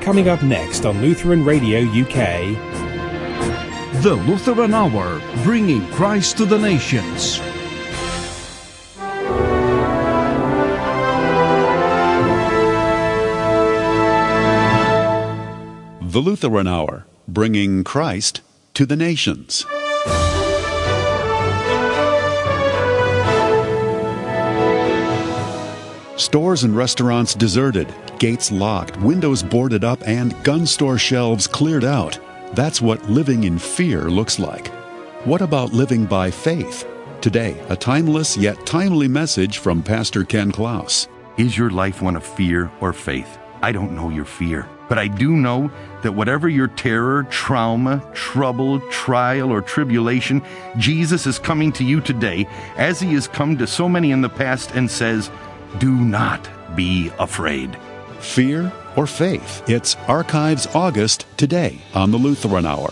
Coming up next on Lutheran Radio UK. The Lutheran Hour, bringing Christ to the nations. The Lutheran Hour, bringing Christ to the nations. Stores and restaurants deserted, gates locked, windows boarded up, and gun store shelves cleared out. That's what living in fear looks like. What about living by faith? Today, a timeless yet timely message from Pastor Ken Klaus. Is your life one of fear or faith? I don't know your fear, but I do know that whatever your terror, trauma, trouble, trial, or tribulation, Jesus is coming to you today, as he has come to so many in the past, and says, do not be afraid. Fear or faith? It's Archives August today on the Lutheran Hour.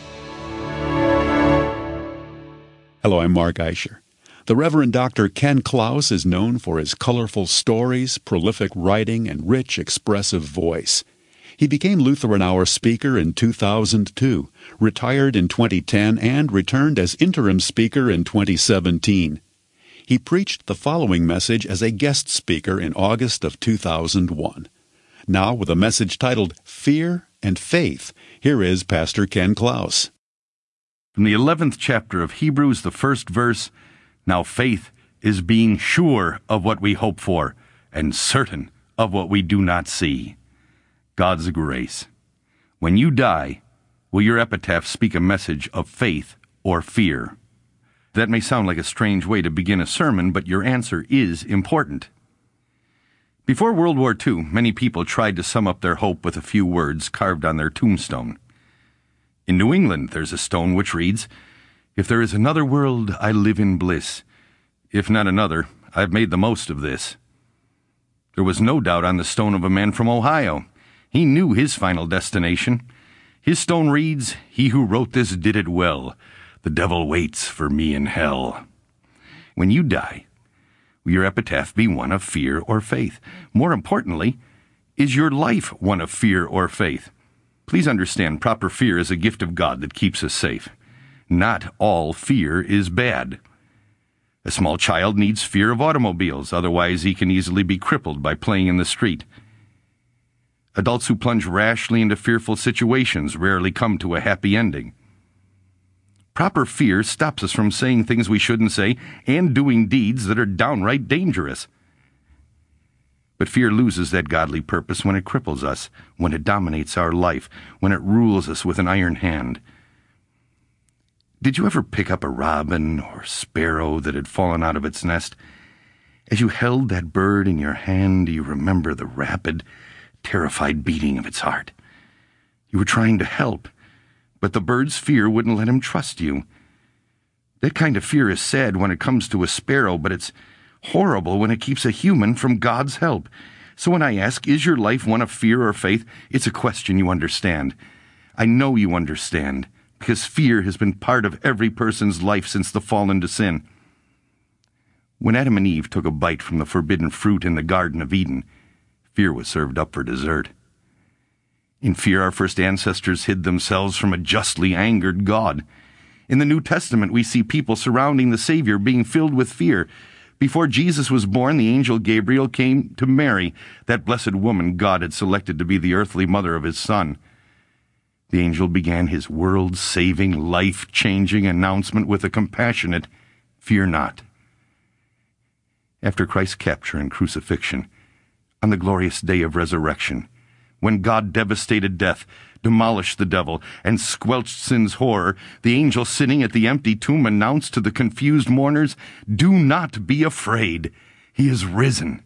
Hello, I'm Mark Eicher. The Reverend Dr. Ken Klaus is known for his colorful stories, prolific writing, and rich, expressive voice. He became Lutheran Hour speaker in 2002, retired in 2010, and returned as interim speaker in 2017. He preached the following message as a guest speaker in August of 2001. Now, with a message titled Fear and Faith, here is Pastor Ken Klaus. From the 11th chapter of Hebrews, the first verse, now faith is being sure of what we hope for and certain of what we do not see. God's grace. When you die, will your epitaph speak a message of faith or fear? That may sound like a strange way to begin a sermon, but your answer is important. Before World War II, many people tried to sum up their hope with a few words carved on their tombstone. In New England, there's a stone which reads, "If there is another world, I live in bliss. If not another, I've made the most of this." There was no doubt on the stone of a man from Ohio. He knew his final destination. His stone reads, "He who wrote this did it well. The devil waits for me in hell." When you die, will your epitaph be one of fear or faith? More importantly, is your life one of fear or faith? Please understand, proper fear is a gift of God that keeps us safe. Not all fear is bad. A small child needs fear of automobiles, otherwise he can easily be crippled by playing in the street. Adults who plunge rashly into fearful situations rarely come to a happy ending. Proper fear stops us from saying things we shouldn't say and doing deeds that are downright dangerous. But fear loses that godly purpose when it cripples us, when it dominates our life, when it rules us with an iron hand. Did you ever pick up a robin or sparrow that had fallen out of its nest? As you held that bird in your hand, do you remember the rapid, terrified beating of its heart? You were trying to help, but the bird's fear wouldn't let him trust you. That kind of fear is sad when it comes to a sparrow, but it's horrible when it keeps a human from God's help. So when I ask, is your life one of fear or faith, it's a question you understand. I know you understand, because fear has been part of every person's life since the fall into sin. When Adam and Eve took a bite from the forbidden fruit in the Garden of Eden, fear was served up for dessert. In fear, our first ancestors hid themselves from a justly angered God. In the New Testament, we see people surrounding the Savior being filled with fear. Before Jesus was born, the angel Gabriel came to Mary, that blessed woman God had selected to be the earthly mother of his Son. The angel began his world-saving, life-changing announcement with a compassionate, "Fear not." After Christ's capture and crucifixion, on the glorious day of resurrection, when God devastated death, demolished the devil, and squelched sin's horror, the angel sitting at the empty tomb announced to the confused mourners, "Do not be afraid. He is risen."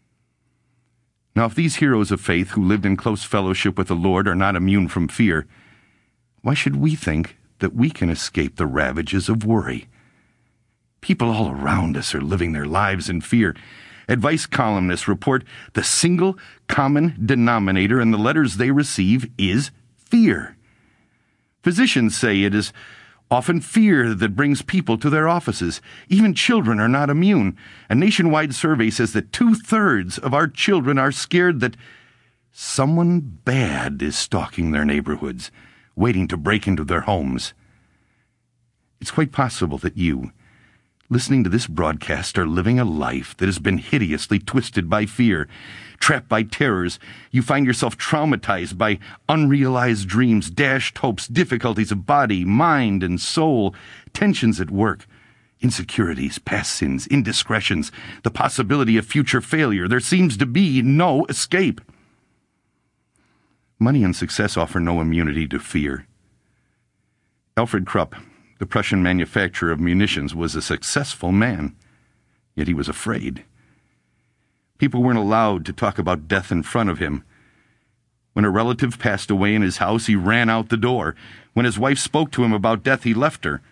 Now, if these heroes of faith who lived in close fellowship with the Lord are not immune from fear, why should we think that we can escape the ravages of worry? People all around us are living their lives in fear. Advice columnists report the single common denominator in the letters they receive is fear. Physicians say it is often fear that brings people to their offices. Even children are not immune. A nationwide survey says that 2/3 of our children are scared that Someone bad is stalking their neighborhoods, waiting to break into their homes. It's quite possible that you, listening to this broadcast, are living a life that has been hideously twisted by fear, trapped by terrors. You find yourself traumatized by unrealized dreams, dashed hopes, difficulties of body, mind, and soul, tensions at work, insecurities, past sins, indiscretions, the possibility of future failure. There seems to be no escape. Money and success offer no immunity to fear. Alfred Krupp, the Prussian manufacturer of munitions, was a successful man, yet he was afraid. People weren't allowed to talk about death in front of him. When a relative passed away in his house, he ran out the door. When his wife spoke to him about death, he left her.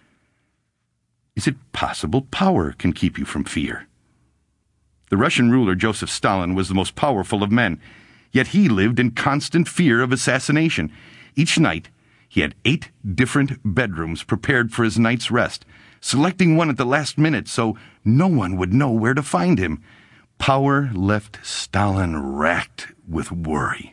Is it possible power can keep you from fear? The Russian ruler Joseph Stalin was the most powerful of men, yet he lived in constant fear of assassination. Each night, he had 8 different bedrooms prepared for his night's rest, selecting one at the last minute so no one would know where to find him. Power left Stalin racked with worry.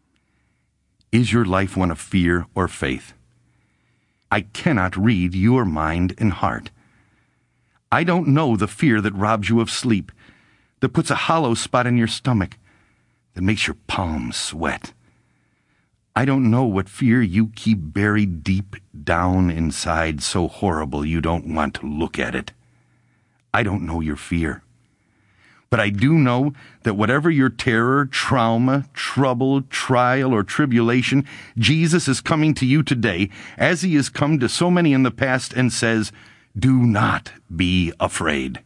Is your life one of fear or faith? I cannot read your mind and heart. I don't know the fear that robs you of sleep, that puts a hollow spot in your stomach, that makes your palms sweat. I don't know what fear you keep buried deep down inside, so horrible you don't want to look at it. I don't know your fear. But I do know that whatever your terror, trauma, trouble, trial, or tribulation, Jesus is coming to you today, as he has come to so many in the past, and says, do not be afraid.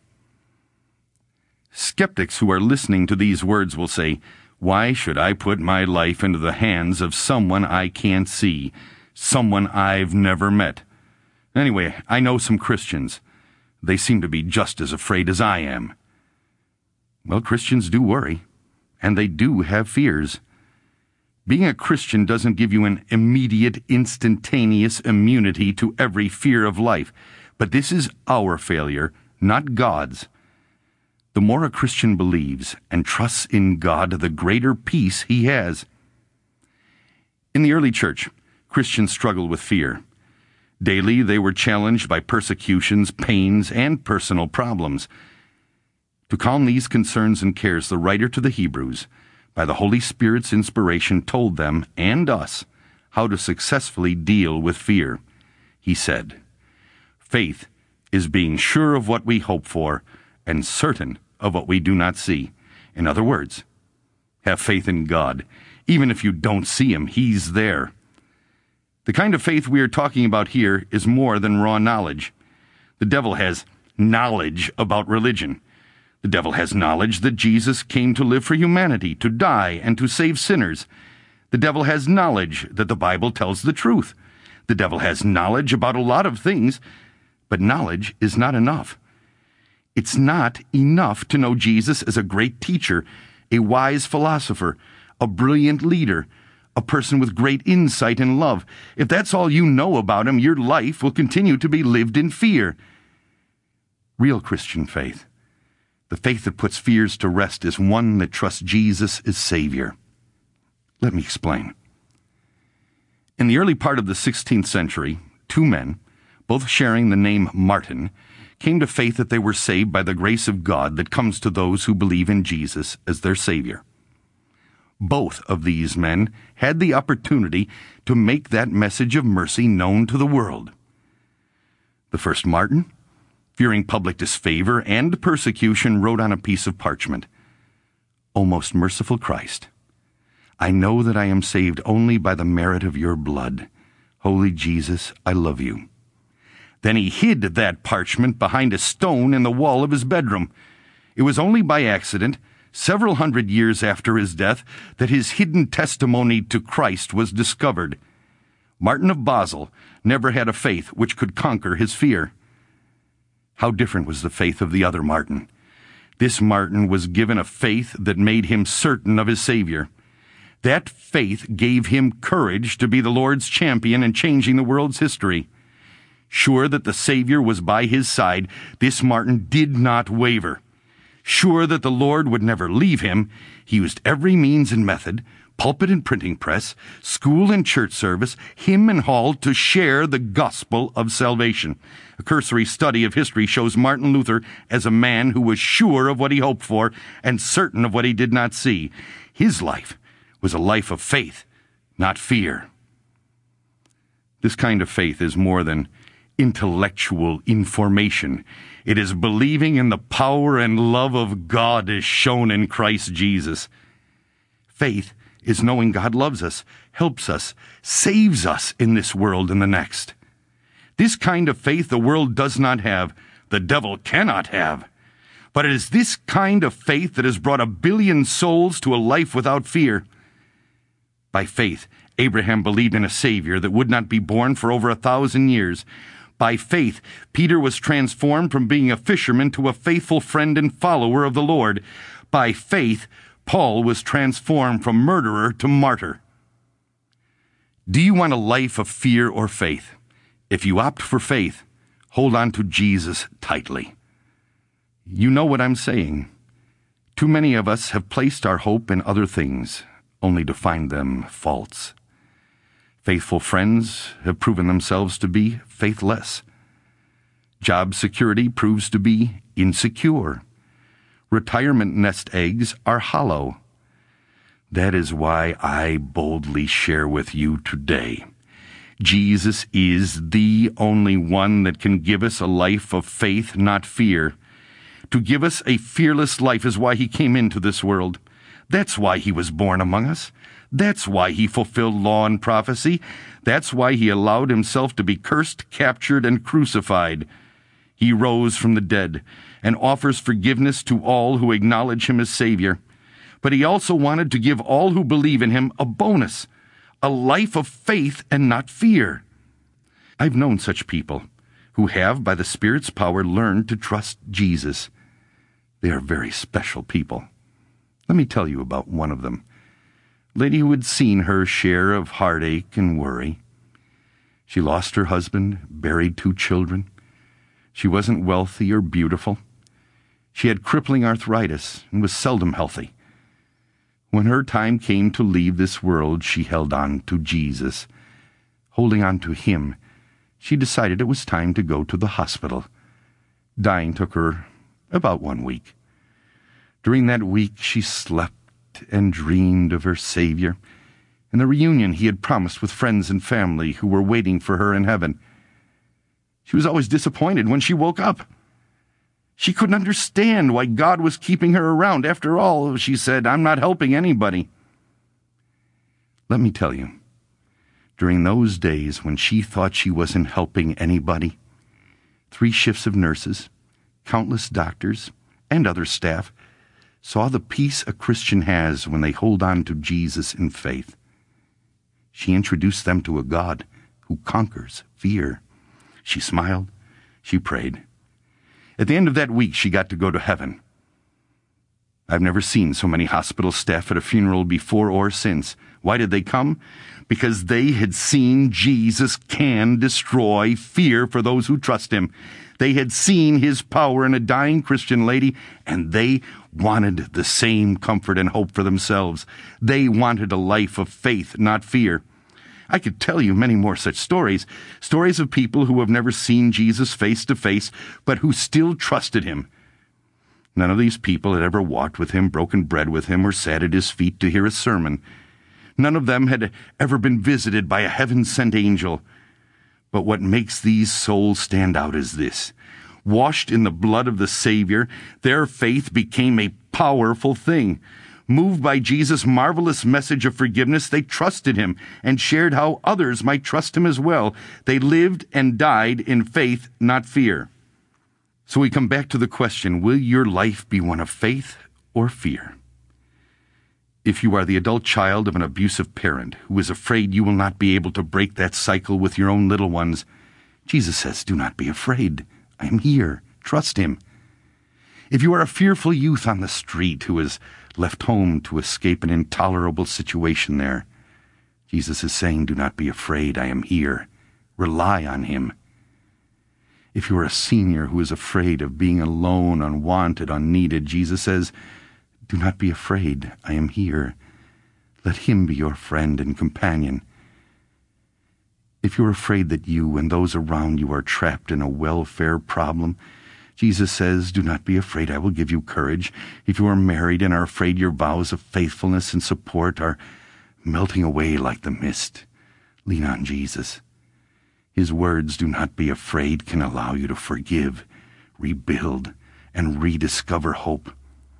Skeptics who are listening to these words will say, why should I put my life into the hands of someone I can't see, someone I've never met? Anyway, I know some Christians. They seem to be just as afraid as I am. Well, Christians do worry, and they do have fears. Being a Christian doesn't give you an immediate, instantaneous immunity to every fear of life, but this is our failure, not God's. The more a Christian believes and trusts in God, the greater peace he has. In the early church, Christians struggled with fear. Daily, they were challenged by persecutions, pains, and personal problems. To calm these concerns and cares, the writer to the Hebrews, by the Holy Spirit's inspiration, told them and us how to successfully deal with fear. He said, faith is being sure of what we hope for and certain of what we do not see. In other words, have faith in God. Even if you don't see him, he's there. The kind of faith we are talking about here is more than raw knowledge. The devil has knowledge about religion. The devil has knowledge that Jesus came to live for humanity, to die, and to save sinners. The devil has knowledge that the Bible tells the truth. The devil has knowledge about a lot of things, but knowledge is not enough. It's not enough to know Jesus as a great teacher, a wise philosopher, a brilliant leader, a person with great insight and love. If that's all you know about him, your life will continue to be lived in fear. Real Christian faith, the faith that puts fears to rest, is one that trusts Jesus as Savior. Let me explain. In the early part of the 16th century, 2 men, both sharing the name Martin, came to faith that they were saved by the grace of God that comes to those who believe in Jesus as their Savior. Both of these men had the opportunity to make that message of mercy known to the world. The first Martin, fearing public disfavor and persecution, wrote on a piece of parchment, O most merciful Christ, I know that I am saved only by the merit of your blood. Holy Jesus, I love you. Then he hid that parchment behind a stone in the wall of his bedroom. It was only by accident, several hundred years after his death, that his hidden testimony to Christ was discovered. Martin of Basel never had a faith which could conquer his fear. How different was the faith of the other Martin. This Martin was given a faith that made him certain of his Savior. That faith gave him courage to be the Lord's champion in changing the world's history. Sure that the Savior was by his side, this Martin did not waver. Sure that the Lord would never leave him, he used every means and method, pulpit and printing press, school and church service, hymn and hall, to share the gospel of salvation. A cursory study of history shows Martin Luther as a man who was sure of what he hoped for and certain of what he did not see. His life was a life of faith, not fear. This kind of faith is more than intellectual information. It is believing in the power and love of God as shown in Christ Jesus. Faith is knowing God loves us, helps us, saves us in this world and the next. This kind of faith the world does not have, the devil cannot have. But it is this kind of faith that has brought 1 billion souls to a life without fear. By faith, Abraham believed in a Savior that would not be born for over 1,000 years. By faith, Peter was transformed from being a fisherman to a faithful friend and follower of the Lord. By faith, Paul was transformed from murderer to martyr. Do you want a life of fear or faith? If you opt for faith, hold on to Jesus tightly. You know what I'm saying. Too many of us have placed our hope in other things, only to find them false. Faithful friends have proven themselves to be faithless. Job security proves to be insecure. Retirement nest eggs are hollow. That is why I boldly share with you today. Jesus is the only one that can give us a life of faith, not fear. To give us a fearless life is why he came into this world. That's why he was born among us. That's why he fulfilled law and prophecy. That's why he allowed himself to be cursed, captured, and crucified. He rose from the dead and offers forgiveness to all who acknowledge him as Savior. But he also wanted to give all who believe in him a bonus, a life of faith and not fear. I've known such people who have, by the Spirit's power, learned to trust Jesus. They are very special people. Let me tell you about one of them. A lady who had seen her share of heartache and worry. She lost her husband, buried 2 children. She wasn't wealthy or beautiful. She had crippling arthritis and was seldom healthy. When her time came to leave this world, she held on to Jesus. Holding on to him, she decided it was time to go to the hospital. Dying took her about 1 week. During that week, she slept and dreamed of her Savior and the reunion he had promised with friends and family who were waiting for her in heaven. She was always disappointed when she woke up. She couldn't understand why God was keeping her around. After all, she said, I'm not helping anybody. Let me tell you, during those days when she thought she wasn't helping anybody, 3 shifts of nurses, countless doctors, and other staff saw the peace a Christian has when they hold on to Jesus in faith. She introduced them to a God who conquers fear. She smiled. She prayed. At the end of that week, she got to go to heaven. I've never seen so many hospital staff at a funeral before or since. Why did they come? Because they had seen Jesus can destroy fear for those who trust him. They had seen his power in a dying Christian lady, and they wanted the same comfort and hope for themselves. They wanted a life of faith, not fear. I could tell you many more such stories of people who have never seen Jesus face to face, but who still trusted him. None of these people had ever walked with him, broken bread with him, or sat at his feet to hear a sermon. None of them had ever been visited by a heaven-sent angel. But what makes these souls stand out is this. Washed in the blood of the Savior, their faith became a powerful thing. Moved by Jesus' marvelous message of forgiveness, they trusted him and shared how others might trust him as well. They lived and died in faith, not fear. So we come back to the question, will your life be one of faith or fear? If you are the adult child of an abusive parent who is afraid you will not be able to break that cycle with your own little ones, Jesus says, do not be afraid. I am here. Trust him. If you are a fearful youth on the street who has left home to escape an intolerable situation there, Jesus is saying, do not be afraid. I am here. Rely on him. If you are a senior who is afraid of being alone, unwanted, unneeded, Jesus says, "Do not be afraid. I am here. Let him be your friend and companion." If you are afraid that you and those around you are trapped in a welfare problem, Jesus says, "Do not be afraid. I will give you courage." If you are married and are afraid your vows of faithfulness and support are melting away like the mist, lean on Jesus. His words, "Do not be afraid," can allow you to forgive, rebuild, and rediscover hope.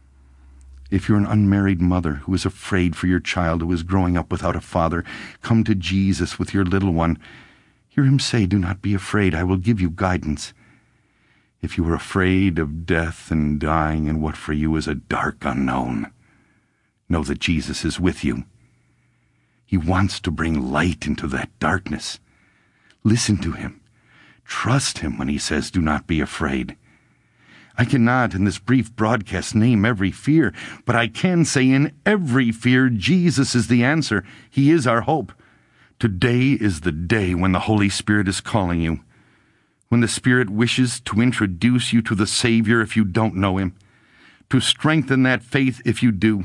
If you're an unmarried mother who is afraid for your child who is growing up without a father, come to Jesus with your little one. Hear him say, "Do not be afraid. I will give you guidance." If you are afraid of death and dying and what for you is a dark unknown, know that Jesus is with you. He wants to bring light into that darkness. Listen to him. Trust him when he says, "Do not be afraid." I cannot, in this brief broadcast, name every fear, but I can say in every fear, Jesus is the answer. He is our hope. Today is the day when the Holy Spirit is calling you, when the Spirit wishes to introduce you to the Savior if you don't know him, to strengthen that faith if you do.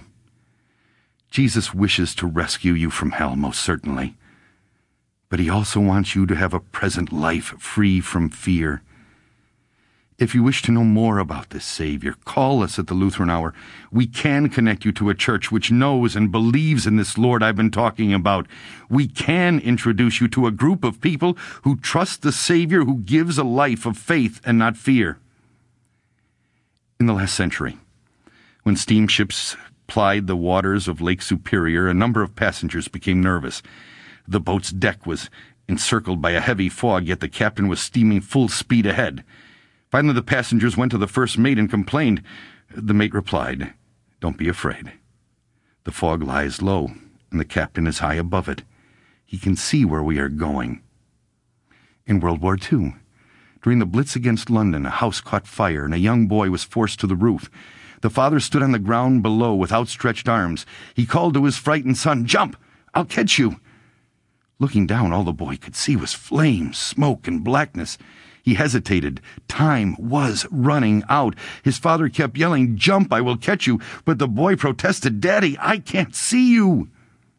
Jesus wishes to rescue you from hell, most certainly. But he also wants you to have a present life free from fear. If you wish to know more about this Savior, call us at the Lutheran Hour. We can connect you to a church which knows and believes in this Lord I've been talking about. We can introduce you to a group of people who trust the Savior who gives a life of faith and not fear. In the last century, when steamships plied the waters of Lake Superior, a number of passengers became nervous. The boat's deck was encircled by a heavy fog, yet the captain was steaming full speed ahead. Finally, the passengers went to the first mate and complained. The mate replied, "Don't be afraid. The fog lies low, and the captain is high above it. He can see where we are going." In World War II, during the Blitz against London, a house caught fire, and a young boy was forced to the roof. The father stood on the ground below with outstretched arms. He called to his frightened son, "Jump! I'll catch you!" Looking down, all the boy could see was flames, smoke, and blackness. He hesitated. Time was running out. His father kept yelling, "Jump, I will catch you." But the boy protested, "Daddy, I can't see you."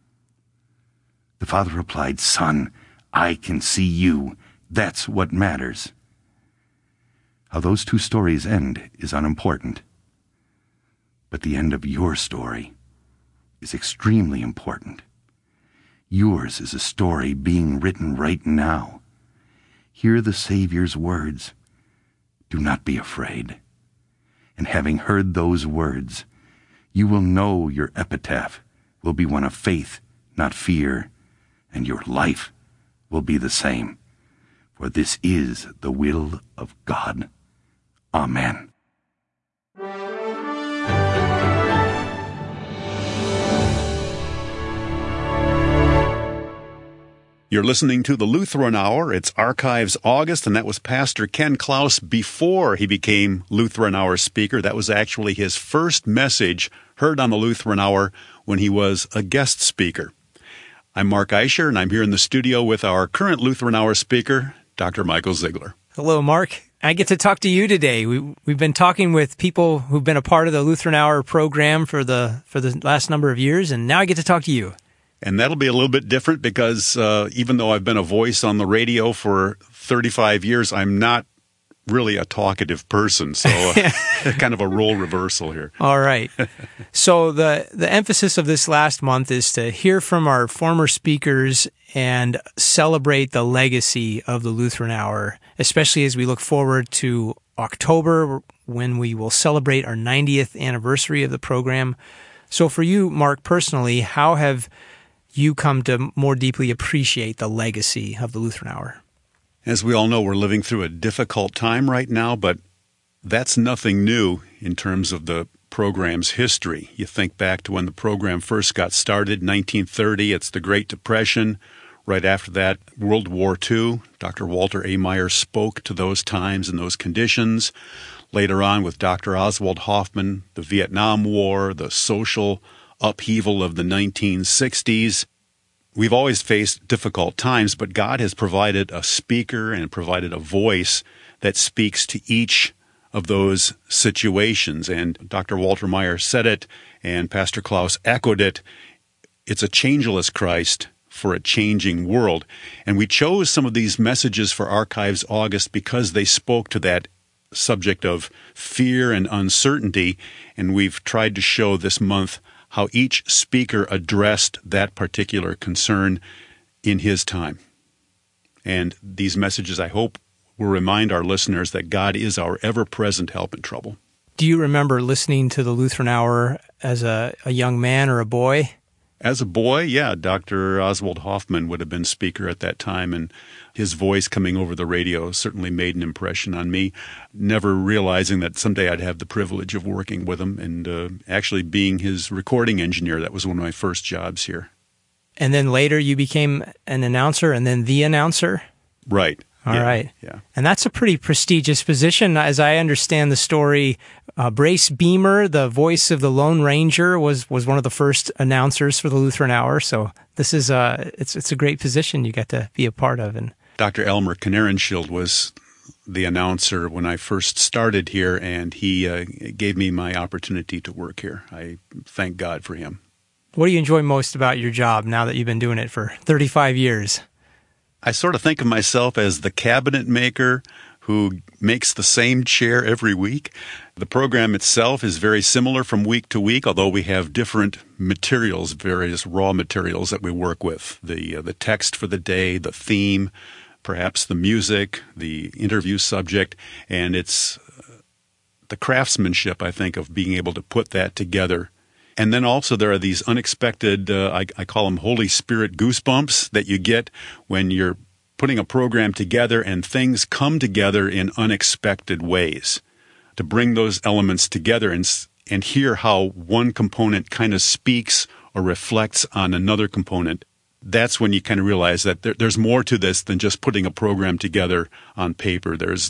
The father replied, "Son, I can see you. That's what matters." How those two stories end is unimportant. But the end of your story is extremely important. Yours is a story being written right now. Hear the Savior's words, "Do not be afraid." And having heard those words, you will know your epitaph will be one of faith, not fear, and your life will be the same. For this is the will of God. Amen. You're listening to the Lutheran Hour. It's Archives August, and that was Pastor Ken Klaus before he became Lutheran Hour speaker. That was actually his first message heard on the Lutheran Hour when he was a guest speaker. I'm Mark Eicher, and I'm here in the studio with our current Lutheran Hour speaker, Dr. Michael Ziegler. Hello, Mark. I get to talk to you today. We've been talking with people who've been a part of the Lutheran Hour program for the last number of years, and now I get to talk to you. And that'll be a little bit different because even though I've been a voice on the radio for 35 years, I'm not really a talkative person. So kind of a role reversal here. All right. So the emphasis of this last month is to hear from our former speakers and celebrate the legacy of the Lutheran Hour, especially as we look forward to October when we will celebrate our 90th anniversary of the program. So for you, Mark, personally, how have you come to more deeply appreciate the legacy of the Lutheran Hour? As we all know, we're living through a difficult time right now, but that's nothing new in terms of the program's history. You think back to when the program first got started, 1930, it's the Great Depression. Right after that, World War II. Dr. Walter A. Meyer spoke to those times and those conditions. Later on, with Dr. Oswald Hoffman, the Vietnam War, the social upheaval of the 1960s. We've always faced difficult times, but God has provided a speaker and provided a voice that speaks to each of those situations. And Dr. Walter Maier said it, and Pastor Klaus echoed it. It's a changeless Christ for a changing world. And we chose some of these messages for Archives August because they spoke to that subject of fear and uncertainty, and we've tried to show this month how each speaker addressed that particular concern in his time. And these messages, I hope, will remind our listeners that God is our ever-present help in trouble. Do you remember listening to the Lutheran Hour as a young man or a boy? As a boy, yeah, Dr. Oswald Hoffman would have been speaker at that time, and his voice coming over the radio certainly made an impression on me, never realizing that someday I'd have the privilege of working with him and actually being his recording engineer. That was one of my first jobs here. And then later you became an announcer and then the announcer? Right. All right. Yeah. And that's a pretty prestigious position. As I understand the story, Brace Beamer, the voice of the Lone Ranger, was one of the first announcers for the Lutheran Hour. So this is it's a great position you get to be a part of. And Dr. Elmer Knarrenschild was the announcer when I first started here, and he gave me my opportunity to work here. I thank God for him. What do you enjoy most about your job now that you've been doing it for 35 years? I sort of think of myself as the cabinet maker who makes the same chair every week. The program itself is very similar from week to week, although we have different materials, various raw materials that we work with. The text for the day, the theme, perhaps the music, the interview subject, and it's the craftsmanship, I think, of being able to put that together. And then also there are these unexpected, I call them Holy Spirit goosebumps that you get when you're putting a program together and things come together in unexpected ways. To bring those elements together and hear how one component kind of speaks or reflects on another component, that's when you kind of realize that there's more to this than just putting a program together on paper. There's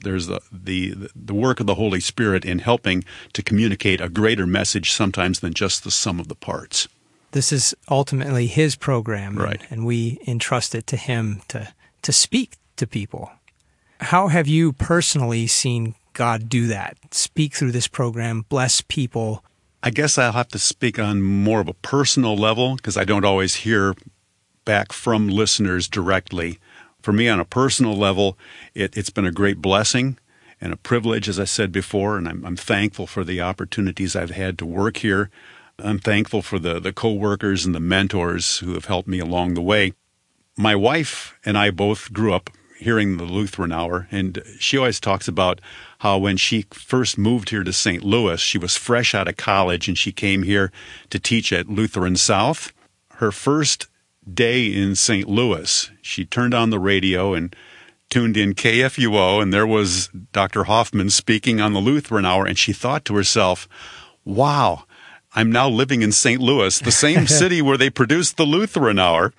the work of the Holy Spirit in helping to communicate a greater message sometimes than just the sum of the parts. This is ultimately His program, right? And we entrust it to Him to speak to people. How have you personally seen God do that? Speak through this program, bless people. I guess I'll have to speak on more of a personal level because I don't always hear back from listeners directly. For me, on a personal level, it's been a great blessing and a privilege, as I said before, and I'm thankful for the opportunities I've had to work here. I'm thankful for the co-workers and the mentors who have helped me along the way. My wife and I both grew up hearing the Lutheran Hour, and she always talks about how when she first moved here to St. Louis, she was fresh out of college, and she came here to teach at Lutheran South. Her first day in St. Louis, she turned on the radio and tuned in KFUO, and there was Dr. Hoffman speaking on the Lutheran Hour, and she thought to herself, wow, I'm now living in St. Louis, the same city where they produced the Lutheran Hour,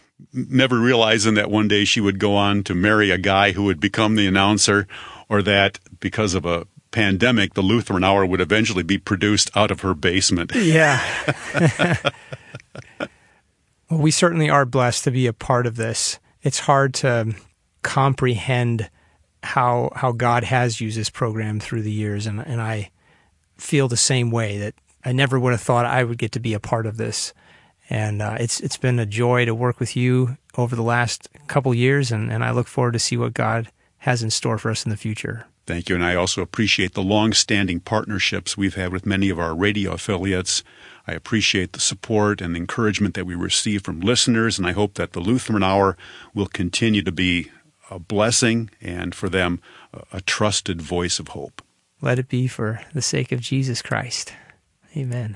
never realizing that one day she would go on to marry a guy who would become the announcer, or that because of a pandemic, the Lutheran Hour would eventually be produced out of her basement. Yeah. Well, we certainly are blessed to be a part of this. It's hard to comprehend how God has used this program through the years, and I feel the same way, that I never would have thought I would get to be a part of this. And it's been a joy to work with you over the last couple years, and I look forward to see what God has in store for us in the future. Thank you, and I also appreciate the long-standing partnerships we've had with many of our radio affiliates. I appreciate the support and the encouragement that we receive from listeners, and I hope that the Lutheran Hour will continue to be a blessing and for them a trusted voice of hope. Let it be for the sake of Jesus Christ. Amen.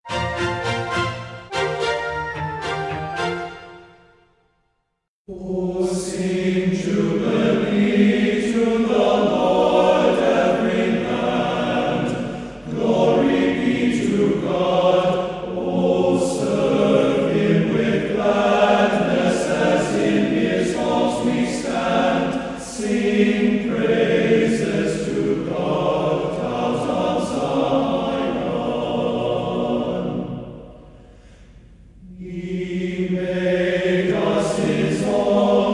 Oh, sing jubilee to the Lord, every land. Glory be to God. Oh, serve Him with gladness as in His halls we stand. Sing praises to God, towns of Zion. He made us His own.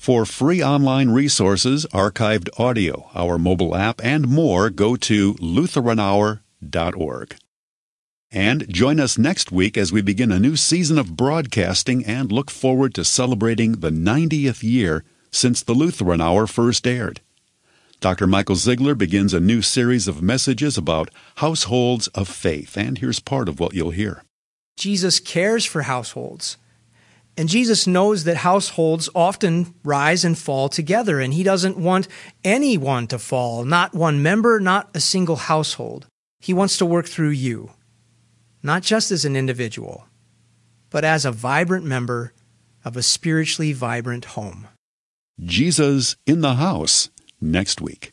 For free online resources, archived audio, our mobile app, and more, go to LutheranHour.org. And join us next week as we begin a new season of broadcasting and look forward to celebrating the 90th year since the Lutheran Hour first aired. Dr. Michael Ziegler begins a new series of messages about households of faith, and here's part of what you'll hear. Jesus cares for households. And Jesus knows that households often rise and fall together, and he doesn't want anyone to fall, not one member, not a single household. He wants to work through you, not just as an individual, but as a vibrant member of a spiritually vibrant home. Jesus in the House, next week.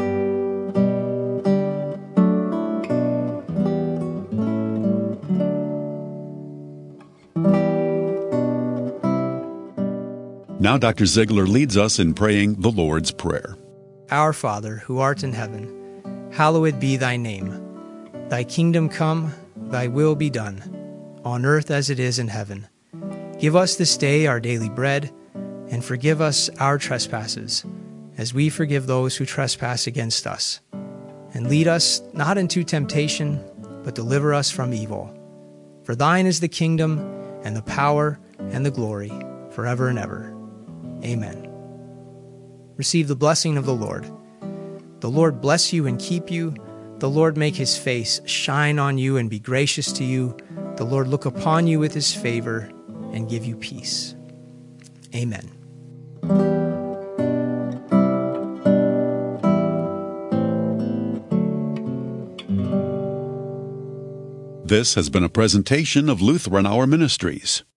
Now Dr. Ziegler leads us in praying the Lord's Prayer. Our Father, who art in heaven, hallowed be thy name. Thy kingdom come, thy will be done, on earth as it is in heaven. Give us this day our daily bread, and forgive us our trespasses, as we forgive those who trespass against us. And lead us not into temptation, but deliver us from evil. For thine is the kingdom, and the power, and the glory, forever and ever. Amen. Receive the blessing of the Lord. The Lord bless you and keep you. The Lord make his face shine on you and be gracious to you. The Lord look upon you with his favor and give you peace. Amen. This has been a presentation of Lutheran Hour Ministries.